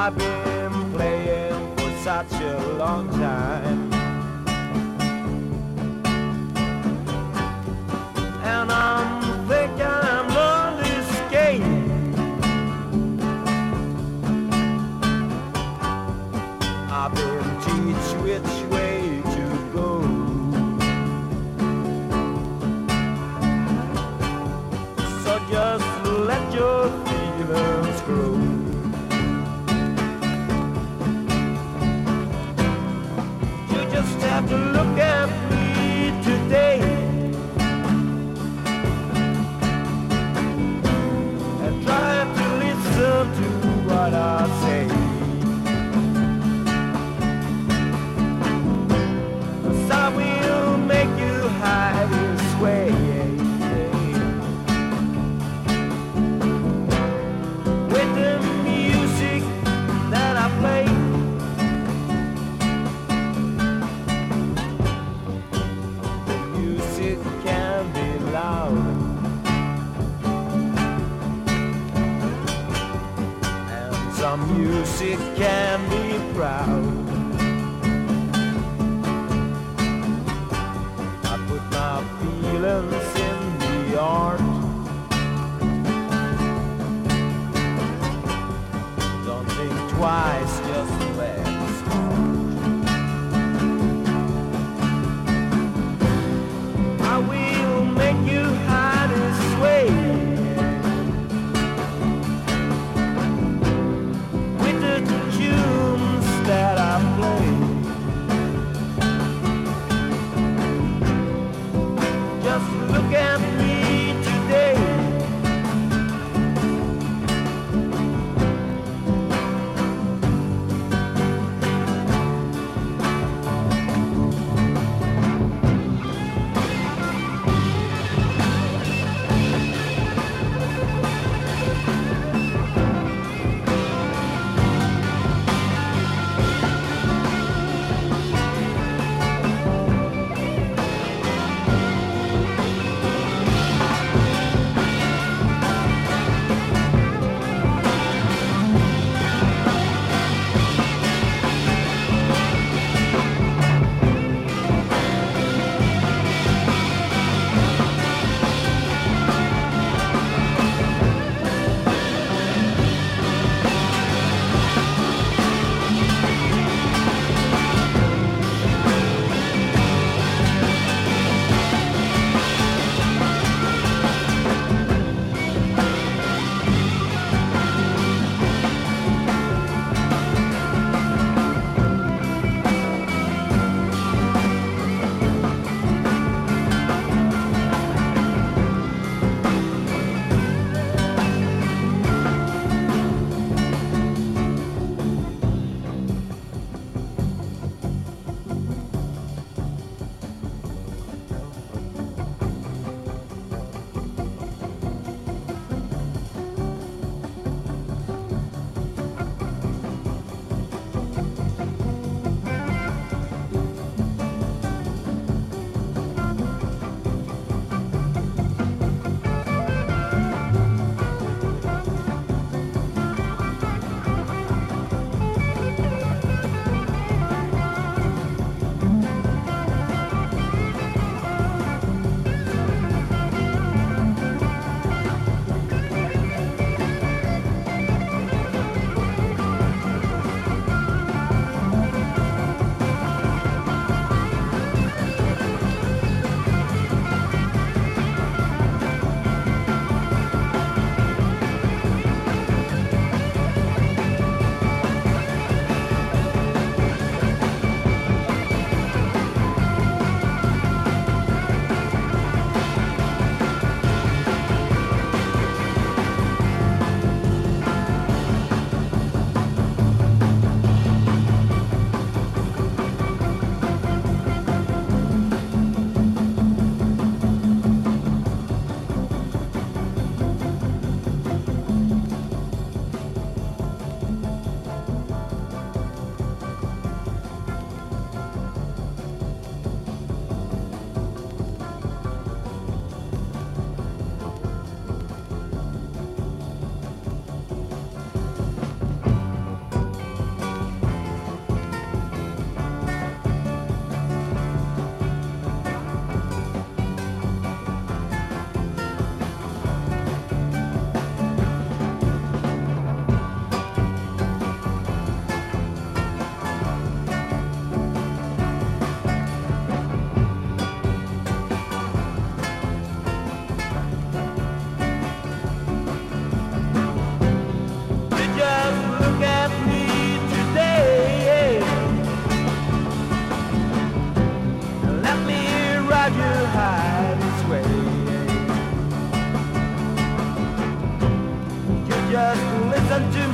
I've been playing for such a long time, and I'm thinking I'm on this game. I've been teach which way to go. So just let your feelings grow. You just have to look at me today and try to listen to what I say. I will make you hide this way. With the music that I play, the music can be loud, and some music can be proud. Feelings in the art. Don't think twice, just let it start. I will make you hide this way. With the tunes that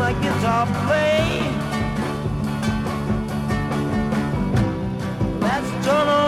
my guitar play. Let's turn on